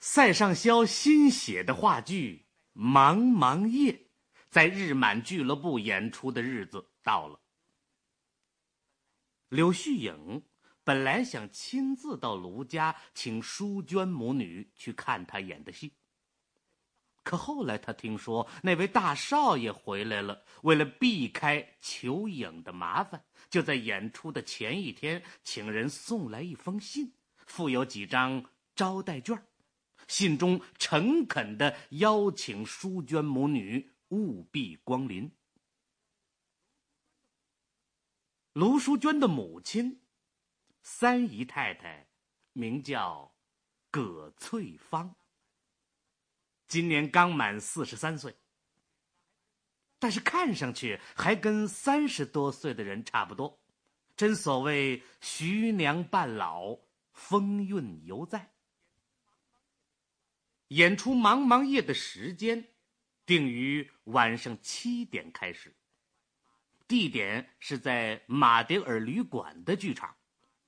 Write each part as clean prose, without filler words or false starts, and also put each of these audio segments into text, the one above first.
塞尚肖新写的话剧《茫茫夜》在日满俱乐部演出的日子到了。柳絮影本来想亲自到卢家请淑娟母女去看他演的戏，可后来他听说那位大少爷回来了，为了避开求影的麻烦，就在演出的前一天请人送来一封信，附有几张招待券，信中诚恳地邀请淑娟母女务必光临。卢淑娟的母亲三姨太太名叫葛翠芳，今年刚满43岁，但是看上去还跟30多岁的人差不多，真所谓徐娘半老，风韵犹在。演出《茫茫夜》的时间定于晚上7点开始，地点是在马迭尔旅馆的剧场。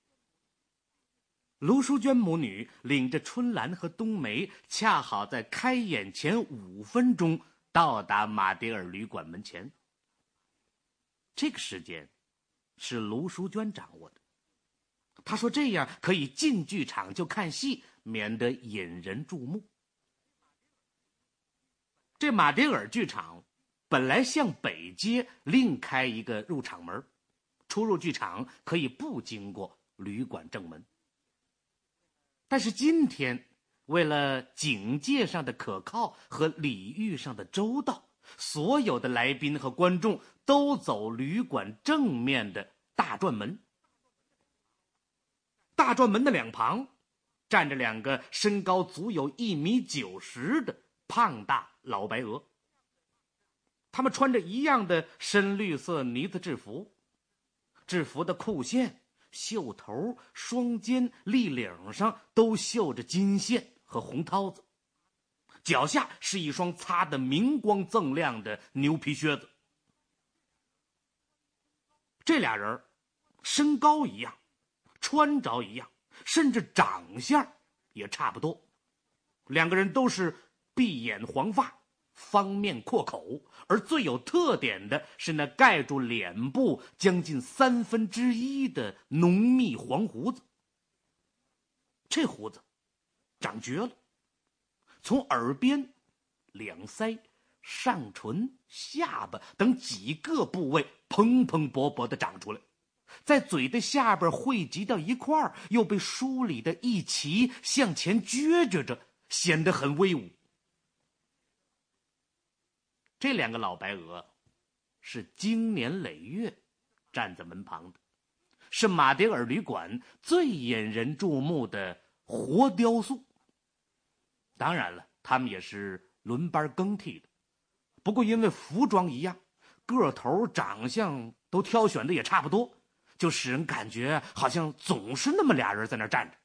卢淑娟母女领着春兰和冬梅，恰好在开演前5分钟到达马迭尔旅馆门前。这个时间是卢淑娟掌握的，她说这样可以进剧场就看戏，免得引人注目。这马迭尔剧场本来向北街另开一个入场门，出入剧场可以不经过旅馆正门。但是今天为了警戒上的可靠和礼遇上的周到，所有的来宾和观众都走旅馆正面的大转门。大转门的两旁站着2个身高足有1.90米的胖大老白鹅，他们穿着一样的深绿色呢子制服，制服的裤线、袖头、双肩、立领上都绣着金线和红绦子，脚下是一双擦得明光锃亮的牛皮靴子。这俩人身高一样，穿着一样，甚至长相也差不多。2个人都是碧眼黄发，方面阔口，而最有特点的是那盖住脸部将近1/3的浓密黄胡子。这胡子长绝了，从耳边、两腮、上唇、下巴等几个部位蓬蓬勃勃地长出来，在嘴的下边汇集到一块儿，又被梳理的一齐向前撅着，显得很威武。这2个老白鹅是经年累月站在门旁的，是马迭尔旅馆最引人注目的活雕塑。当然了，他们也是轮班更替的，不过因为服装一样，个头长相都挑选的也差不多，就使人感觉好像总是那么俩人在那站着。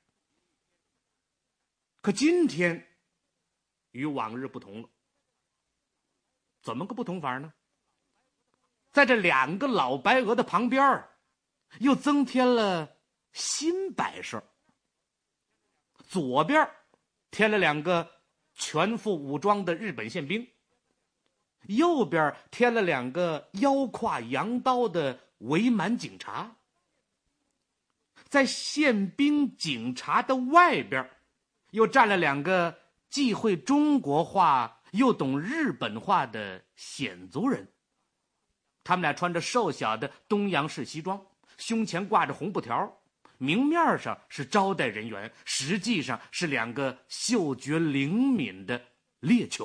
可今天与往日不同了，怎么个不同法呢？在这2个老白鹅的旁边又增添了新摆设。左边添了2个全副武装的日本宪兵，右边添了2个腰挎洋刀的伪满警察。在宪兵警察的外边又站了2个既会中国话又懂日本话的鲜族人，他们俩穿着瘦小的东洋式西装，胸前挂着红布条，明面上是招待人员，实际上是2个嗅觉灵敏的猎犬。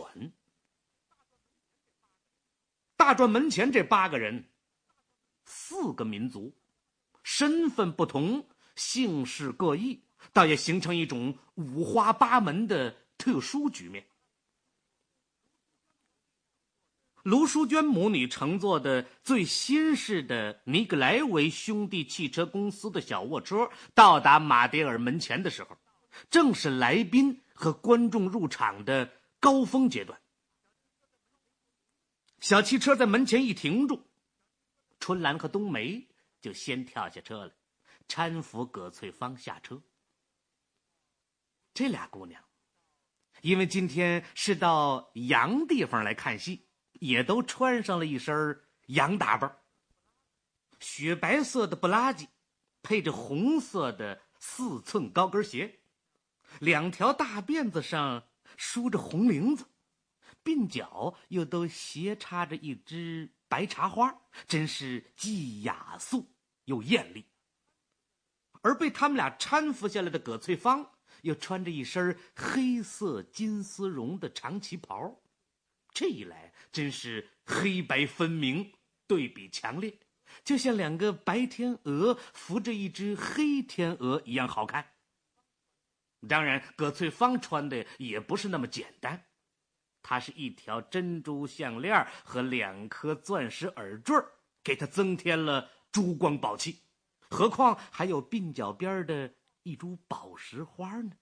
大转门前这8个人，4个民族，身份不同，姓氏各异，倒也形成一种五花八门的特殊局面。卢淑娟母女乘坐的最新式的尼格莱维兄弟汽车公司的小卧车到达马迭尔门前的时候，正是来宾和观众入场的高峰阶段。小汽车在门前一停住，春兰和冬梅就先跳下车来，搀扶葛翠芳下车。这俩姑娘因为今天是到洋地方来看戏，也都穿上了一身洋打扮，雪白色的布拉吉配着红色的4寸高跟鞋，2条大辫子上梳着红绫子，鬓角又都斜插着一枝白茶花，真是既雅素又艳丽。而被他们俩搀扶下来的葛翠芳又穿着一身黑色金丝绒的长旗袍，这一来真是黑白分明，对比强烈，就像2个白天鹅扶着一只黑天鹅一样好看。当然，葛翠芳穿的也不是那么简单，她是一条珍珠项链和2颗钻石耳坠，给她增添了珠光宝气，何况还有鬓角边的一株宝石花呢。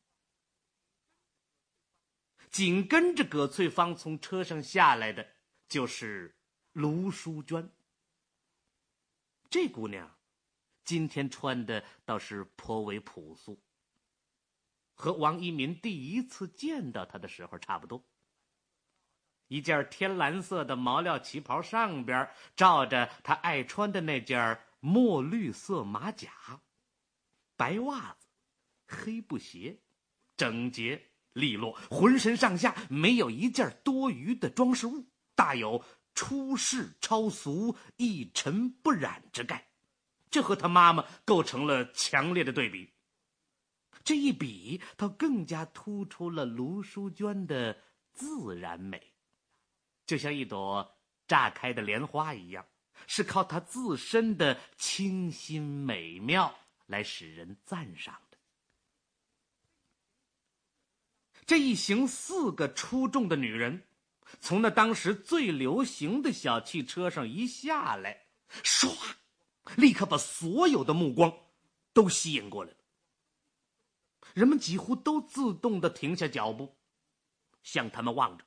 紧跟着葛翠芳从车上下来的就是卢淑娟。这姑娘今天穿的倒是颇为朴素，和王一民第一次见到她的时候差不多。一件天蓝色的毛料旗袍上边罩着她爱穿的那件墨绿色马甲，白袜子，黑布鞋，整洁利落，浑身上下没有一件多余的装饰物，大有出世超俗、一尘不染之概，这和他妈妈构成了强烈的对比。这一比倒更加突出了卢淑娟的自然美，就像一朵炸开的莲花一样，是靠她自身的清新美妙来使人赞赏的。这一行4个出众的女人从那当时最流行的小汽车上一下来，唰，立刻把所有的目光都吸引过来了。人们几乎都自动地停下脚步，向他们望着。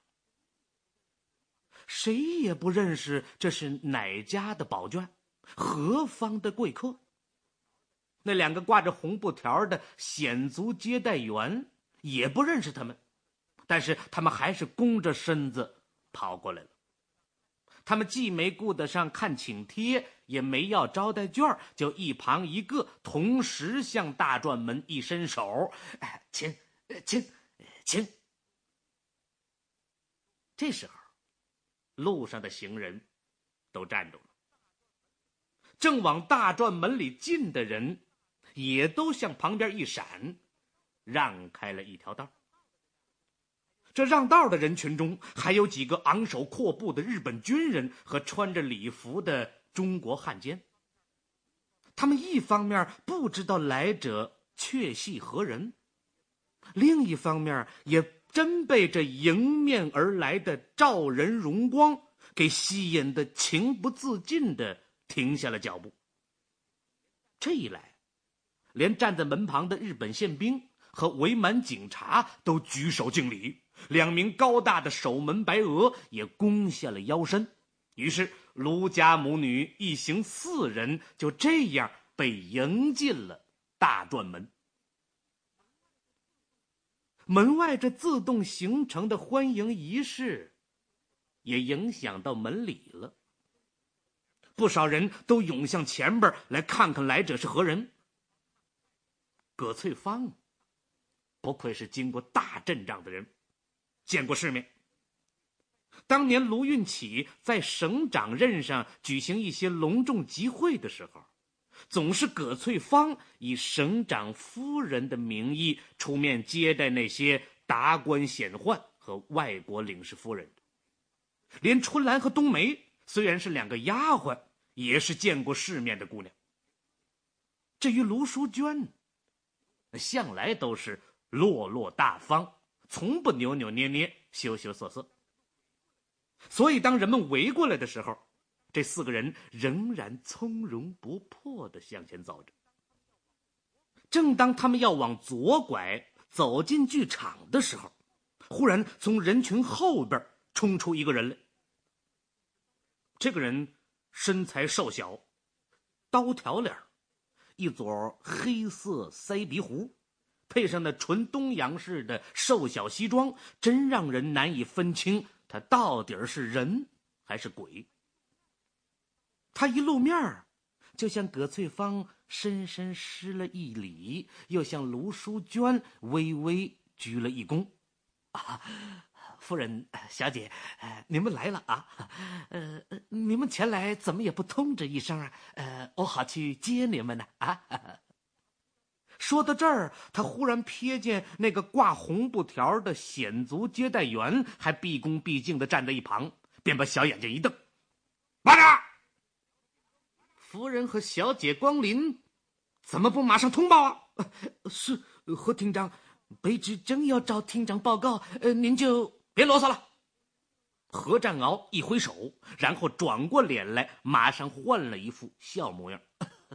谁也不认识这是哪家的宝眷，何方的贵客。那2个挂着红布条的显族接待员也不认识他们，但是他们还是弓着身子跑过来了。他们既没顾得上看请帖，也没要招待券，就一旁一个同时向大转门一伸手，请。这时候路上的行人都站住了，正往大转门里进的人也都向旁边一闪，让开了一条道。这让道的人群中还有几个昂首阔步的日本军人和穿着礼服的中国汉奸。他们一方面不知道来者确系何人，另一方面也真被这迎面而来的照人荣光给吸引得情不自禁地停下了脚步。这一来，连站在门旁的日本宪兵和伪满警察都举手敬礼，2名高大的守门白俄也弓下了腰身。于是卢家母女一行4人就这样被迎进了大转门。门外这自动形成的欢迎仪式也影响到门里了，不少人都涌向前边来看看来者是何人。葛翠芳不愧是经过大阵仗的人，见过世面。当年卢运起在省长任上举行一些隆重集会的时候，总是葛翠芳以省长夫人的名义出面接待那些达官显宦和外国领事夫人。连春兰和冬梅虽然是2个丫鬟，也是见过世面的姑娘。至于卢淑娟，向来都是落落大方，从不扭扭捏捏、羞羞涩涩。所以当人们围过来的时候，这4个人仍然从容不迫地向前走着。正当他们要往左拐走进剧场的时候，忽然从人群后边冲出一个人来。这个人身材瘦小，刀条脸，一撮黑色腮鼻胡， 配上那纯东洋式的瘦小西装，真让人难以分清他到底是人还是鬼。他一露面，就向葛翠芳深深施了一礼，又向卢淑娟微微鞠了一躬。夫人、小姐，你们来了啊！你们前来怎么也不通知一声啊？我好去接你们呢啊！说到这儿，他忽然瞥见那个挂红布条的显族接待员还毕恭毕敬地站在一旁，便把小眼睛一瞪：“慢着！夫人和小姐光临，怎么不马上通报啊？”是何厅长，卑职正要找厅长报告，您就别啰嗦了。何占鳌一挥手，然后转过脸来，马上换了一副笑模样。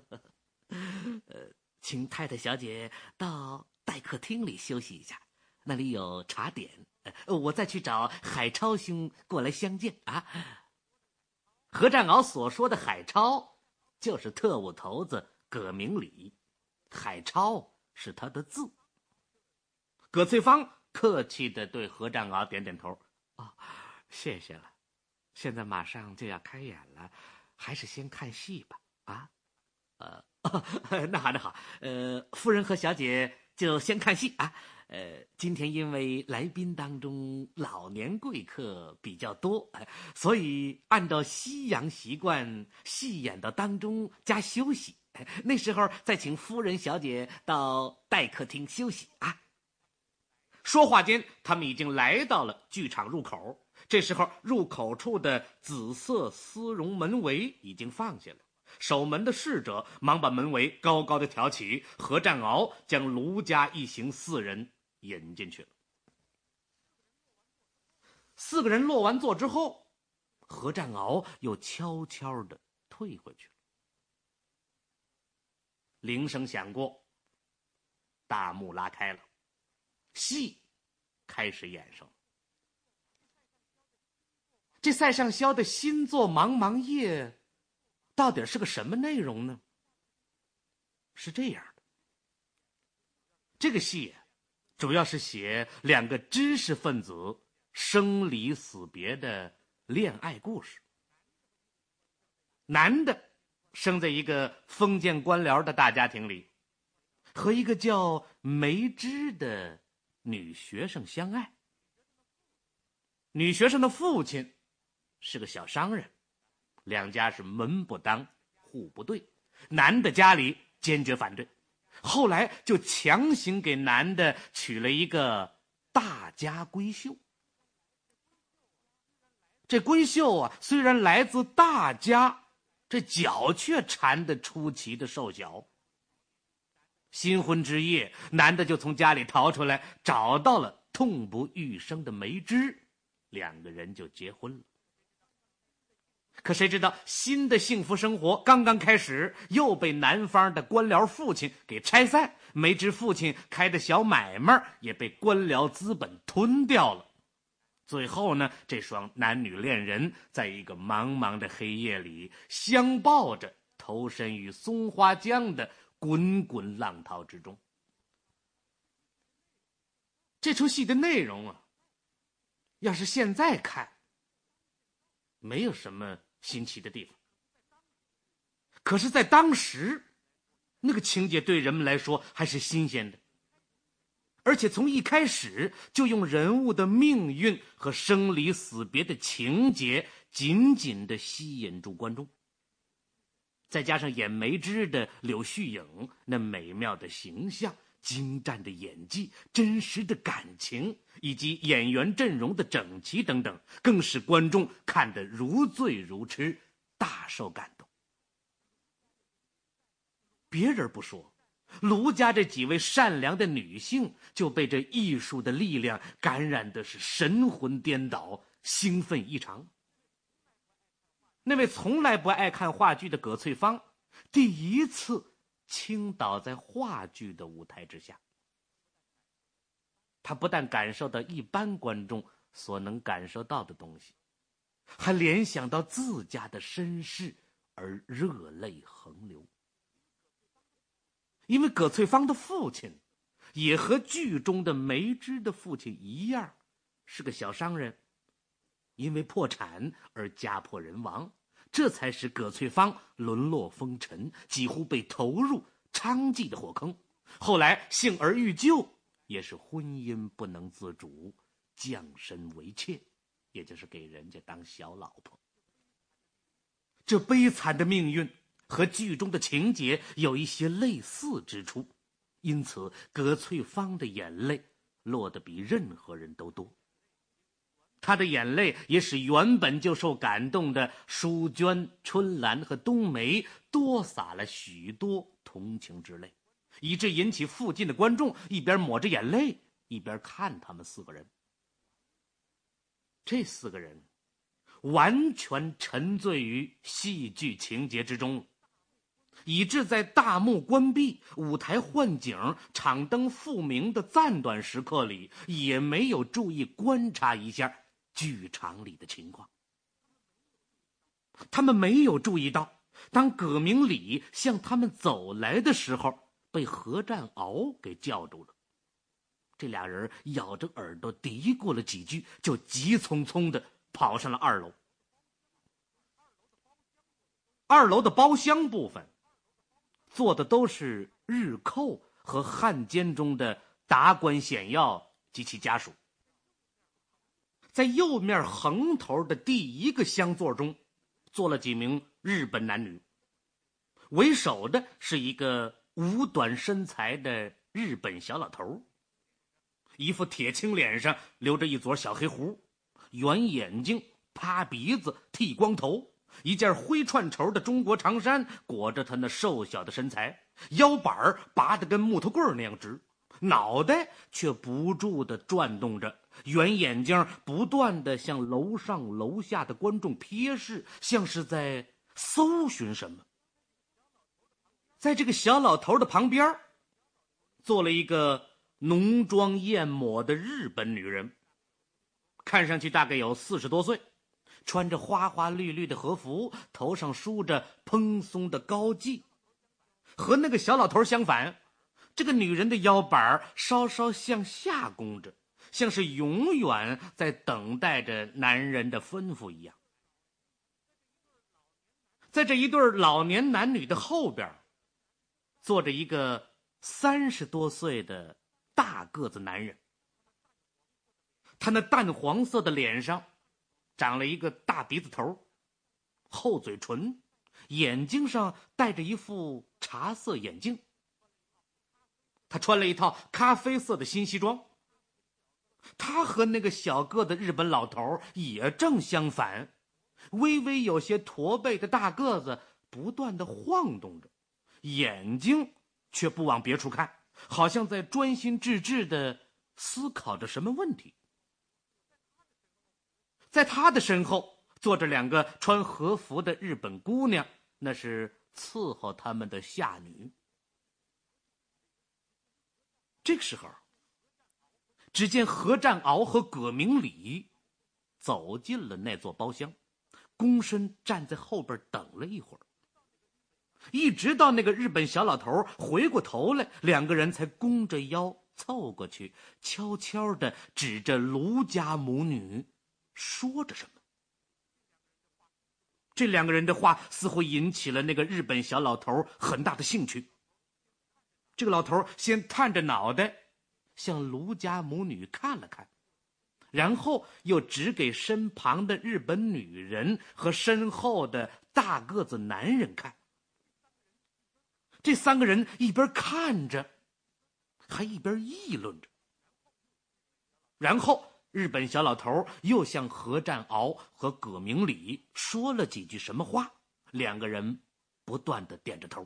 请太太小姐到待客厅里休息一下，那里有茶点，我再去找海超兄过来相见啊。何占鳌所说的海超，就是特务头子葛明礼，海超是他的字。葛翠芳客气地对何占鳌点点头：“谢谢了，现在马上就要开演了，还是先看戏吧。啊，那好，那好，夫人和小姐就先看戏啊。今天因为来宾当中老年贵客比较多，所以按照西洋习惯，戏演到当中加休息，那时候再请夫人小姐到待客厅休息啊。”说话间，他们已经来到了剧场入口。这时候，入口处的紫色丝绒门围已经放下了，守门的侍者忙把门围高高的挑起。何占鳌将卢家一行4人引进去了。4个人落完座之后，何占鳌又悄悄地退回去了。铃声响过，大幕拉开了，戏开始演上。这塞上萧的新作《茫茫夜》到底是个什么内容呢？是这样的，这个戏主要是写2个知识分子生离死别的恋爱故事。男的生在一个封建官僚的大家庭里，和一个叫梅枝的女学生相爱。女学生的父亲是个小商人，2家是门不当户不对，男的家里坚决反对，后来就强行给男的娶了一个大家闺秀。这闺秀虽然来自大家，这脚却缠得出奇的瘦小。新婚之夜，男的就从家里逃出来，找到了痛不欲生的梅枝，2个人就结婚了。可谁知道新的幸福生活刚刚开始，又被南方的官僚父亲给拆散，梅枝父亲开的小买卖也被官僚资本吞掉了。最后呢，这双男女恋人在一个茫茫的黑夜里相抱着，投身于松花江的滚滚浪涛之中。这出戏的内容要是现在看，没有什么新奇的地方，可是在当时，那个情节对人们来说还是新鲜的，而且从一开始就用人物的命运和生离死别的情节紧紧地吸引住观众。再加上演梅枝的柳絮影那美妙的形象、精湛的演技、真实的感情，以及演员阵容的整齐等等，更使观众看得如醉如痴，大受感动。别人不说，卢家这几位善良的女性就被这艺术的力量感染的是神魂颠倒，兴奋异常。那位从来不爱看话剧的葛翠芳，第一次倾倒在话剧的舞台之下。她不但感受到一般观众所能感受到的东西，还联想到自家的身世而热泪横流。因为葛翠芳的父亲也和剧中的梅枝的父亲一样，是个小商人，因为破产而家破人亡，这才使葛翠芳沦落风尘，几乎被投入娼妓的火坑。后来幸而遇救，也是婚姻不能自主，降身为妾，也就是给人家当小老婆。这悲惨的命运和剧中的情节有一些类似之处，因此葛翠芳的眼泪落得比任何人都多。她的眼泪也使原本就受感动的淑娟、春兰和冬梅多洒了许多同情之泪，以致引起附近的观众一边抹着眼泪，一边看他们4个人。这4个人完全沉醉于戏剧情节之中，以致在大幕关闭、舞台换景、场灯复明的暂短时刻里，也没有注意观察一下剧场里的情况。他们没有注意到，当葛明礼向他们走来的时候，被何占鳌给叫住了。这俩人咬着耳朵嘀咕了几句，就急匆匆地跑上了2楼。2楼的包厢部分坐的都是日寇和汉奸中的达官显要及其家属。在右面横头的第1个厢座中坐了几名日本男女，为首的是一个五短身材的日本小老头，一副铁青脸上留着一撮小黑胡，圆眼睛，趴鼻子，剃光头，一件灰串绸的中国长衫裹着他那瘦小的身材，腰板拔得跟木头棍那样直，脑袋却不住地转动着，圆眼睛不断地向楼上楼下的观众瞥视，像是在搜寻什么。在这个小老头的旁边坐了一个浓妆艳抹的日本女人，看上去大概有40多岁，穿着花花绿绿的和服，头上梳着蓬松的高髻。和那个小老头相反，这个女人的腰板稍稍向下弓着，像是永远在等待着男人的吩咐一样。在这一对老年男女的后边坐着一个30多岁的大个子男人，他那淡黄色的脸上长了一个大鼻子头，厚嘴唇，眼睛上戴着一副茶色眼镜。他穿了一套咖啡色的新西装。他和那个小个的日本老头也正相反，微微有些驼背的大个子不断地晃动着，眼睛却不往别处看，好像在专心致志地思考着什么问题。在他的身后坐着2个穿和服的日本姑娘，那是伺候他们的下女。这个时候，只见何占鳌和葛明礼走进了那座包厢，躬身站在后边等了一会儿，一直到那个日本小老头回过头来，2个人才弓着腰凑过去，悄悄地指着卢家母女说着什么。这2个人的话似乎引起了那个日本小老头很大的兴趣。这个老头先探着脑袋向卢家母女看了看，然后又指给身旁的日本女人和身后的大个子男人看。这3个人一边看着，还一边议论着。然后日本小老头又向何占鳌和葛明礼说了几句什么话，2个人不断地点着头。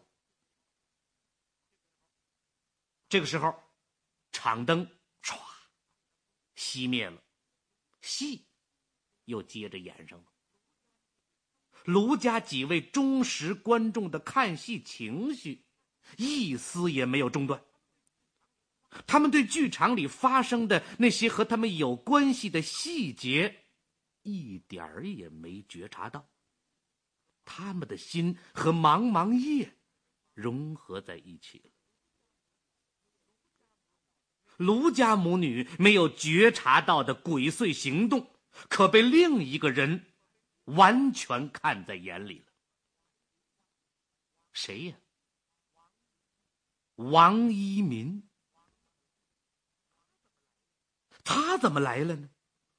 这个时候，场灯唰熄灭了，戏又接着演上了。卢家几位忠实观众的看戏情绪一丝也没有中断，他们对剧场里发生的那些和他们有关系的细节一点儿也没觉察到，他们的心和茫茫夜融合在一起了。 卢家母女没有觉察到的鬼祟行动，可被另一个人完全看在眼里了。谁呀？王一民。他怎么来了呢？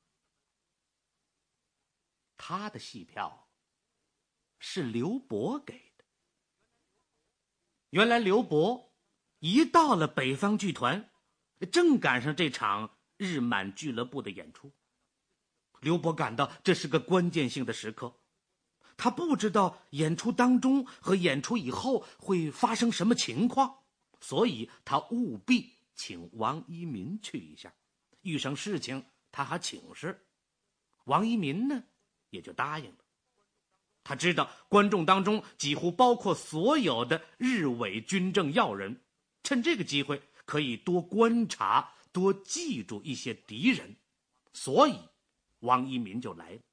他的戏票是刘伯给的。原来刘伯一到了北方剧团，正赶上这场日满俱乐部的演出。刘伯感到这是个关键性的时刻，他不知道演出当中和演出以后会发生什么情况，所以他务必请王一民去一下，遇上事情他还请示。王一民呢也就答应了。他知道观众当中几乎包括所有的日伪军政要人，趁这个机会可以多观察多记住一些敌人，所以王一民就来了。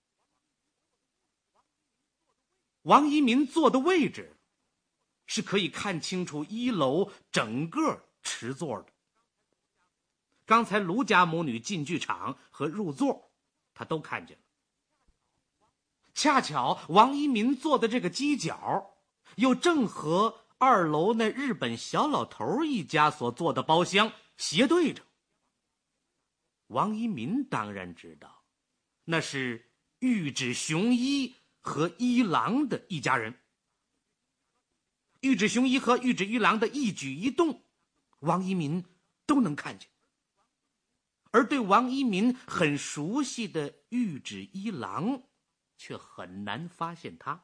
王一民坐的位置是可以看清楚一楼整个池座的。刚才卢家母女进剧场和入座他都看见了。恰巧王一民坐的这个犄角又正和2楼那日本小老头一家所坐的包厢斜对着。王一民当然知道那是玉指雄一和一郎的一家人。玉指雄一和玉指一郎的一举一动王一民都能看见，而对王一民很熟悉的玉指一郎却很难发现他。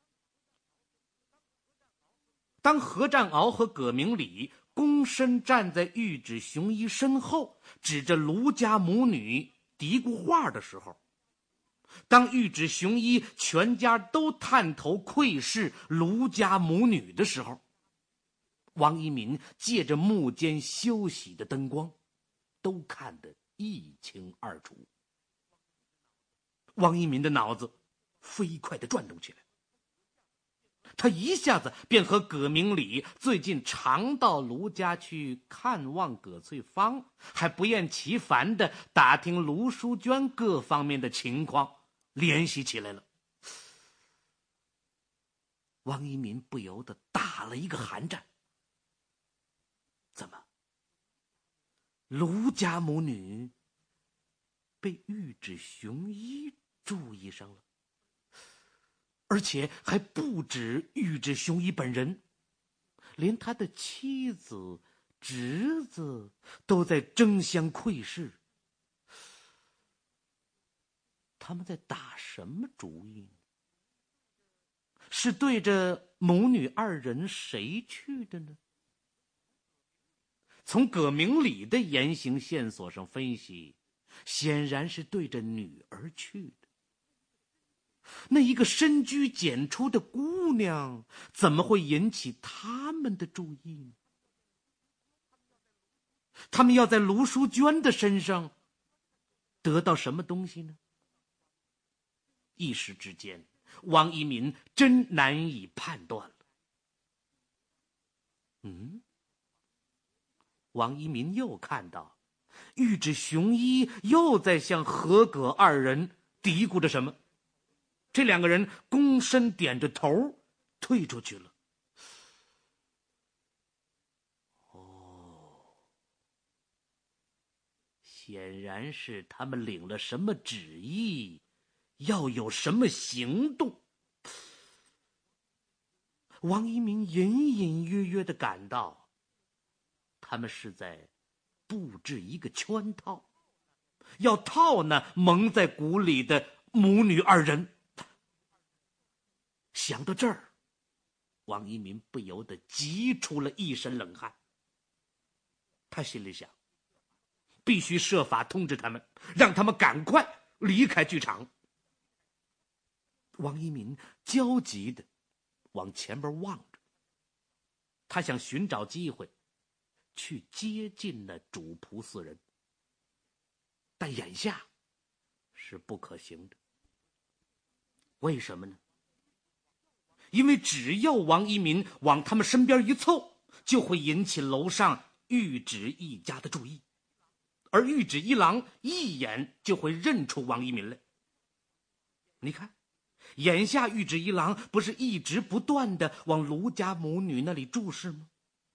当何占鳌和葛明礼躬身站在玉指雄一身后，指着卢家母女嘀咕话的时候，当玉指雄一全家都探头窥视卢家母女的时候，王一民借着幕间休息的灯光都看得一清二楚。王一民的脑子飞快地转动起来，他一下子便和葛明礼最近常到卢家去看望葛翠芳，还不厌其烦地打听卢淑娟各方面的情况联系起来了。王一民不由得打了一个寒战。怎么，卢家母女被玉指雄一注意上了？而且还不止玉指雄一本人，连他的妻子、侄子都在争相窥视。他们在打什么主意呢？是对着母女2人谁去的呢？从葛明礼的言行线索上分析，显然是对着女儿去的。那一个深居简出的姑娘怎么会引起他们的注意呢？他们要在卢淑娟的身上得到什么东西呢？一时之间，王一民真难以判断了。王一民又看到玉指雄一又在向何葛2人嘀咕着什么，这2个人躬身点着头退出去了。显然是他们领了什么旨意，要有什么行动。王一民隐隐约约地感到他们是在布置一个圈套，要套那蒙在鼓里的母女2人。想到这儿，王一民不由得急出了一身冷汗。他心里想，必须设法通知他们，让他们赶快离开剧场。王一民焦急地往前边望着，他想寻找机会去接近那主仆4人，但眼下是不可行的。为什么呢？因为只要王一民往他们身边一凑，就会引起楼上玉指一家的注意。 而玉指一郎一眼就会认出王一民来。你看，眼下玉指一郎不是一直不断地往卢家母女那里注视吗？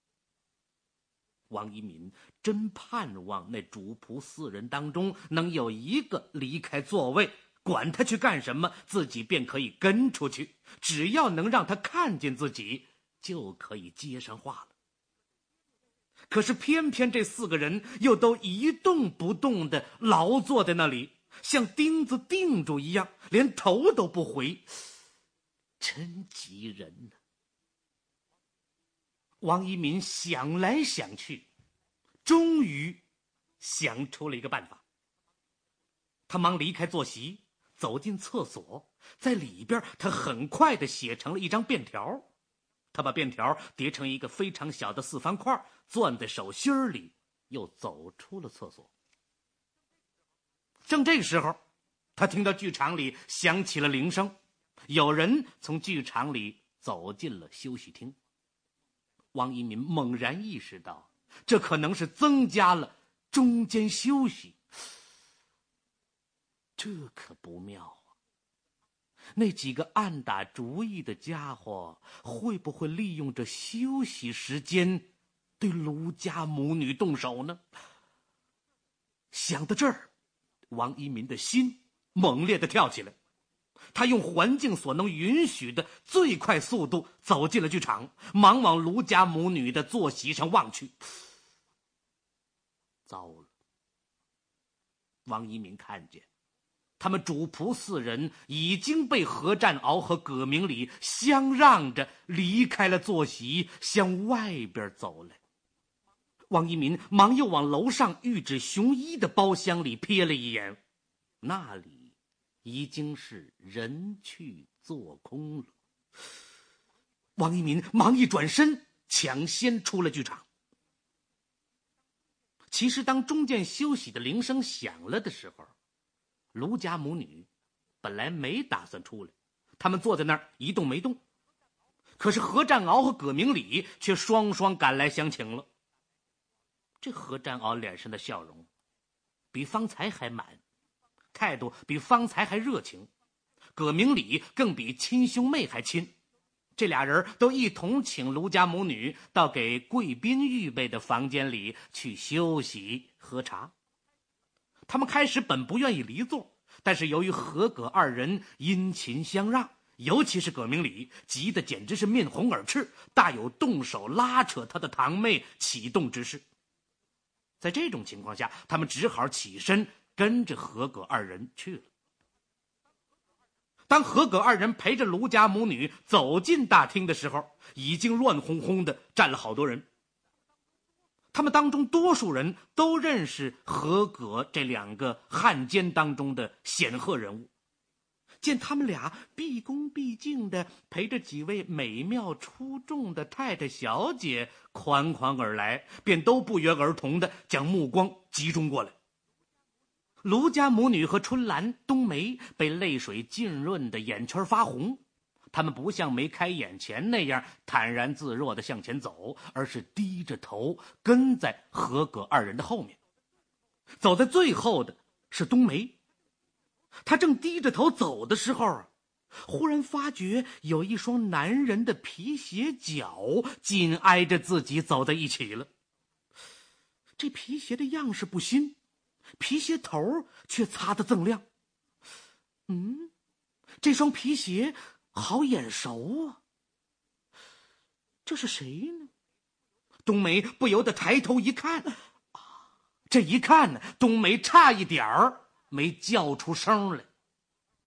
王一民真盼望那主仆4人当中能有一个离开座位，管他去干什么，自己便可以跟出去，只要能让他看见自己，就可以接上话了。可是偏偏这4个人又都一动不动地劳坐在那里，像钉子钉住一样，连头都不回，真急人呢。王一民想来想去，终于想出了一个办法。他忙离开坐席，走进厕所，在里边他很快地写成了一张便条。他把便条叠成一个非常小的4方块，攥在手心里，又走出了厕所。正这个时候，他听到剧场里响起了铃声，有人从剧场里走进了休息厅。王一民猛然意识到，这可能是增加了中间休息。这可不妙啊！那几个暗打主意的家伙会不会利用这休息时间对卢家母女动手呢？想到这儿，王一民的心猛烈地跳起来。他用环境所能允许的最快速度走进了剧场，忙往卢家母女的坐席上望去。糟了！王一民看见他们主仆4人已经被何占鳌和葛明礼相让着离开了坐席，向外边走来。王一民忙又往楼上玉指雄一的包厢里瞥了一眼，那里已经是人去坐空了。王一民忙一转身，抢先出了剧场。其实当中间休息的铃声响了的时候，卢家母女本来没打算出来，他们坐在那儿一动没动。可是何占鳌和葛明礼却双双赶来相请了。这何占鳌脸上的笑容比方才还满，态度比方才还热情，葛明礼更比亲兄妹还亲。这俩人都一同请卢家母女到给贵宾预备的房间里去休息喝茶。他们开始本不愿意离座，但是由于何葛2人殷勤相让，尤其是葛明礼急得简直是面红耳赤，大有动手拉扯他的堂妹启动之势。在这种情况下，他们只好起身跟着何葛2人去了。当何葛2人陪着卢家母女走进大厅的时候，已经乱哄哄的站了好多人。他们当中多数人都认识何葛这2个汉奸当中的显赫人物，见他们俩毕恭毕敬的陪着几位美妙出众的太太小姐款款而来，便都不约而同的将目光集中过来。卢家母女和春兰、冬梅被泪水浸润的眼圈发红，他们不像没开眼前那样坦然自若的向前走，而是低着头跟在何葛2人的后面。走在最后的是冬梅，她正低着头走的时候，忽然发觉有一双男人的皮鞋脚紧挨着自己走在一起了。这皮鞋的样式不新，皮鞋头却擦得锃亮。这双皮鞋好眼熟啊，这是谁呢？冬梅不由得抬头一看，这一看呢，冬梅差一点儿没叫出声来。